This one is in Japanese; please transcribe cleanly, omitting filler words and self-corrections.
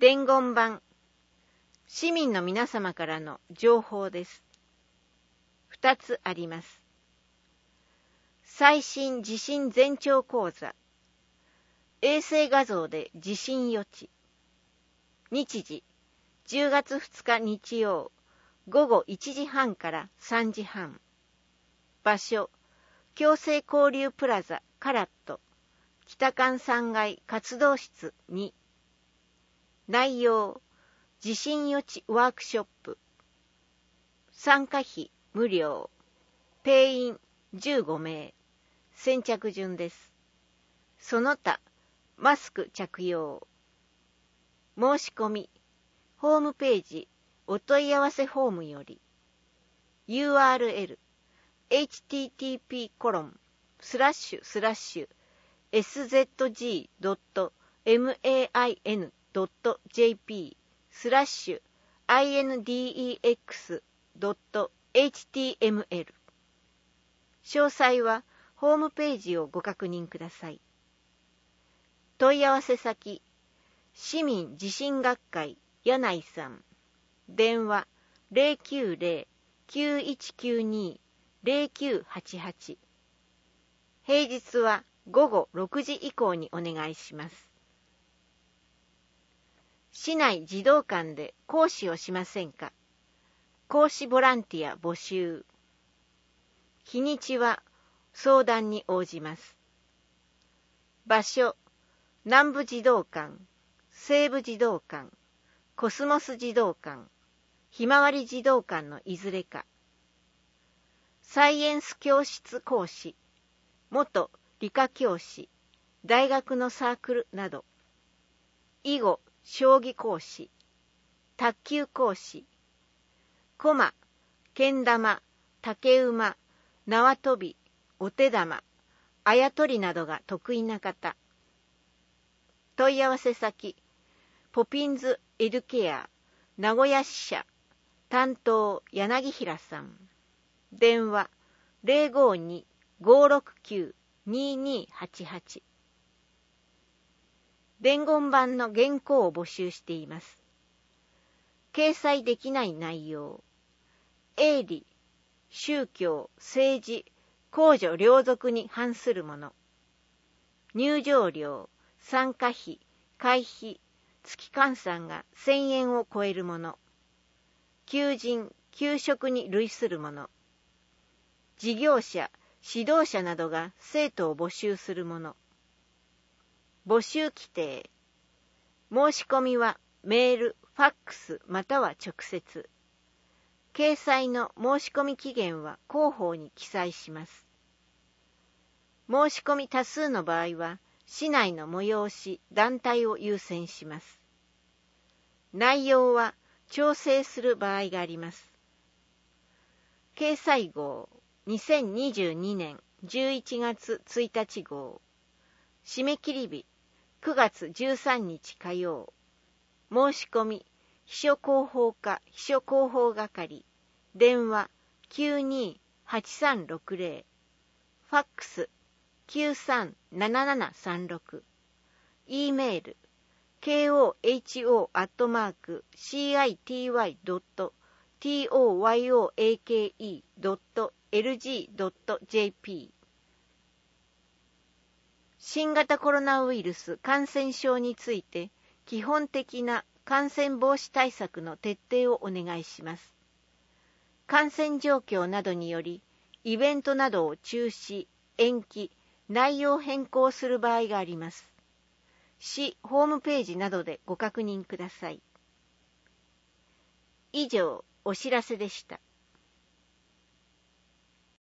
伝言板、市民の皆様からの情報です。2つあります。最新地震前兆講座、衛星画像で地震予知。日時、10月2日日曜、午後1時半から3時半。場所、共生交流プラザカラット、北館3階活動室2。内容、地震予知ワークショップ。参加費無料。定員15名。先着順です。その他、マスク着用。申し込み、ホームページ、お問い合わせフォームより。URL、http://szg.main.jp/index.html。詳細はホームページをご確認ください。問い合わせ先、市民地震学会柳井さん。電話090-9192-0988。平日は午後6時以降にお願いします。市内児童館で講師をしませんか？講師ボランティア募集。日にちは相談に応じます。場所、南部児童館、西部児童館、コスモス児童館、ひまわり児童館のいずれか。サイエンス教室講師、元理科教師、大学のサークルなど。囲碁、将棋講師、卓球講師、駒、けん玉、竹馬、縄跳び、お手玉、あやとりなどが得意な方。問い合わせ先、ポピンズエデュケア、名古屋支社、担当柳平さん。電話052-569-2288。伝言板の原稿を募集しています。掲載できない内容、営利、宗教、政治、公序良俗に反するもの。入場料、参加費、会費、月換算が1000円を超えるもの。求人、求職に類するもの。事業者、指導者などが生徒を募集するもの。募集規定。申し込みはメール、ファックスまたは直接。掲載の申し込み期限は広報に記載します。申し込み多数の場合は、市内の催し、団体を優先します。内容は調整する場合があります。掲載号、2022年11月1日号。締め切り日、9月13日火曜。申し込み、秘書広報課秘書広報係。電話92-8360。ファックス937736。E メール koho@city.toyake.lg.jp。 新型コロナウイルス感染症について基本的な感染防止対策の徹底をお願いします。感染状況などによりイベントなどを中止、延期、内容変更する場合があります。市ホームページなどでご確認ください。以上、お知らせでした。